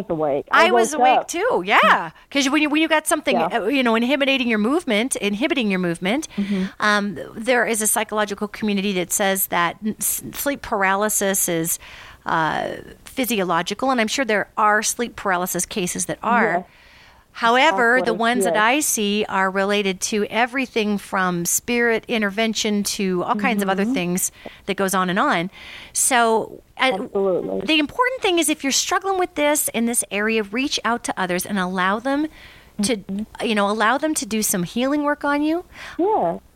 I was awake too. Yeah. Because when you got something, inhibiting your movement, there is a psychological community that says that sleep paralysis is physiological. And I'm sure there are sleep paralysis cases that are. Yes. However, the ones that I see are related to everything from spirit intervention to all kinds of other things that goes on and on. So the important thing is, if you're struggling with this in this area, reach out to others and allow them to, do some healing work on you. Yeah.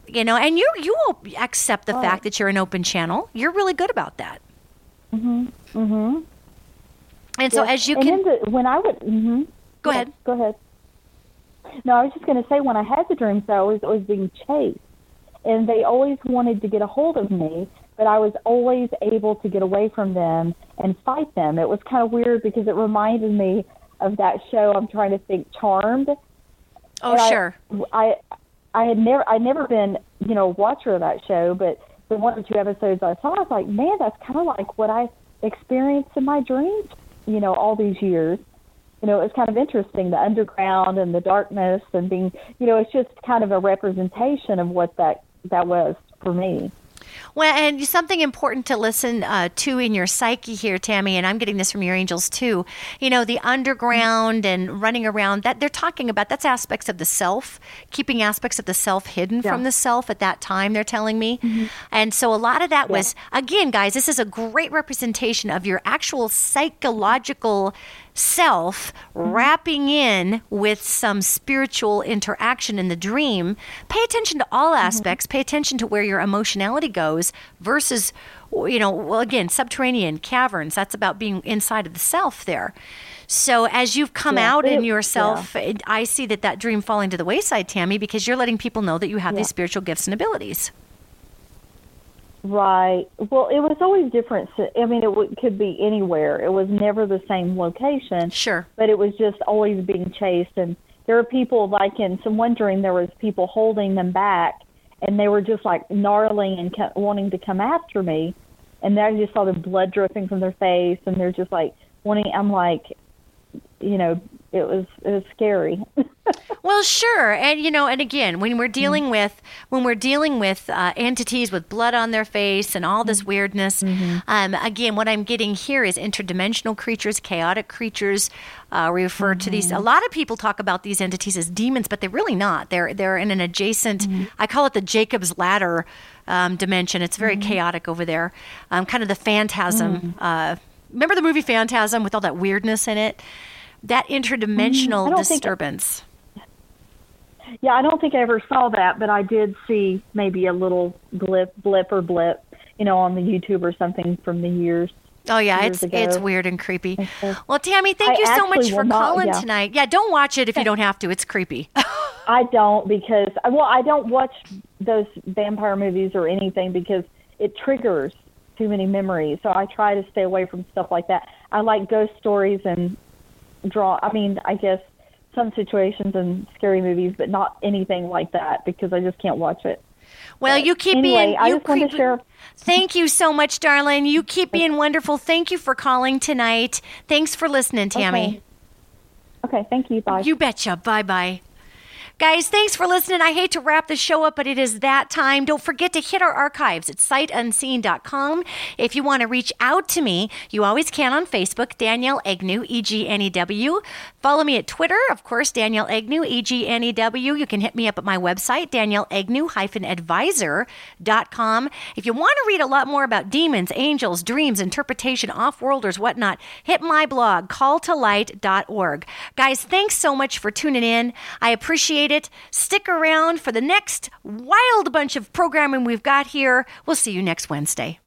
And you will accept the fact that you're an open channel. You're really good about that. Mhm. Mhm. And so as you can, when I would, go ahead. Go ahead. No, I was just going to say, when I had the dreams, I was always being chased, and they always wanted to get a hold of me, but I was always able to get away from them and fight them. It was kind of weird because it reminded me of that show. I'm trying to think, Charmed. Oh, and sure. I'd never been, a watcher of that show, but the 1 or 2 episodes I saw, I was like, man, that's kind of like what I experienced in my dreams, all these years. It was kind of interesting, the underground and the darkness and being, it's just kind of a representation of what that was for me. Well, and something important to listen to in your psyche here, Tammy, and I'm getting this from your angels too, the underground and running around, that they're talking about, that's aspects of the self, keeping aspects of the self hidden from the self at that time, they're telling me. Mm-hmm. And so a lot of that was, again, guys, this is a great representation of your actual psychological self wrapping in with some spiritual interaction in the dream. Pay attention to all aspects. Pay attention to where your emotionality goes versus, again, subterranean caverns. That's about being inside of the self there. So as you've come out in yourself, I see that dream falling to the wayside, Tammy, because you're letting people know that you have these spiritual gifts and abilities. Right. Well, it was always different. I mean, it could be anywhere. It was never the same location. Sure. But it was just always being chased. And there were people, like in some one dream, there was people holding them back, and they were just like gnarling and wanting to come after me. And then I just saw the blood dripping from their face, and they're just like wanting. I'm like, it was scary. Well, sure, and and again, when we're dealing with entities with blood on their face and all this weirdness, again, what I'm getting here is interdimensional creatures, chaotic creatures. We refer to these. A lot of people talk about these entities as demons, but they're really not. They're in an adjacent. I call it the Jacob's Ladder dimension. It's very chaotic over there. Kind of the phantasm. Remember the movie Phantasm with all that weirdness in it? That interdimensional disturbance. Yeah, I don't think I ever saw that, but I did see maybe a little blip, on the YouTube or something from the years. Oh, yeah, it's weird and creepy. Well, Tammy, thank you so much for calling tonight. Yeah, don't watch it if you don't have to. It's creepy. I don't because, I don't watch those vampire movies or anything because it triggers too many memories. So I try to stay away from stuff like that. I like ghost stories and I guess some situations and scary movies, but not anything like that because I just can't watch it. Well, you keep being. I just wanted to share. Thank you so much, darling. You keep being wonderful. Thank you for calling tonight. Thanks for listening, Tammy. Okay, thank you. Bye. You betcha. Bye-bye. Guys, thanks for listening. I hate to wrap the show up, but it is that time. Don't forget to hit our archives at siteunseen.com. If you want to reach out to me, you always can on Facebook, Danielle Agnew, EGNEW. Follow me at Twitter, of course, Danielle Agnew, EGNEW. You can hit me up at my website, DanielleAgnew-advisor.com. If you want to read a lot more about demons, angels, dreams, interpretation, off-worlders, whatnot, hit my blog, calltolight.org. Guys, thanks so much for tuning in. I appreciate it. Stick around for the next wild bunch of programming we've got here. We'll see you next Wednesday.